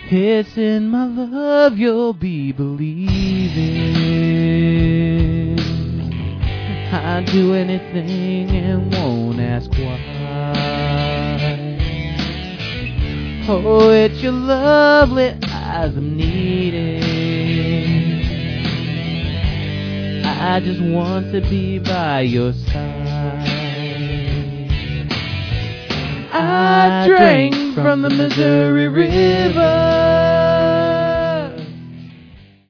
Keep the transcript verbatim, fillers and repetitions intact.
It's in my love you'll be believing. I'd do anything and won't ask why. Oh, it's your lovely eyes I'm needing. I just want to be by your side. I drank from the Missouri River.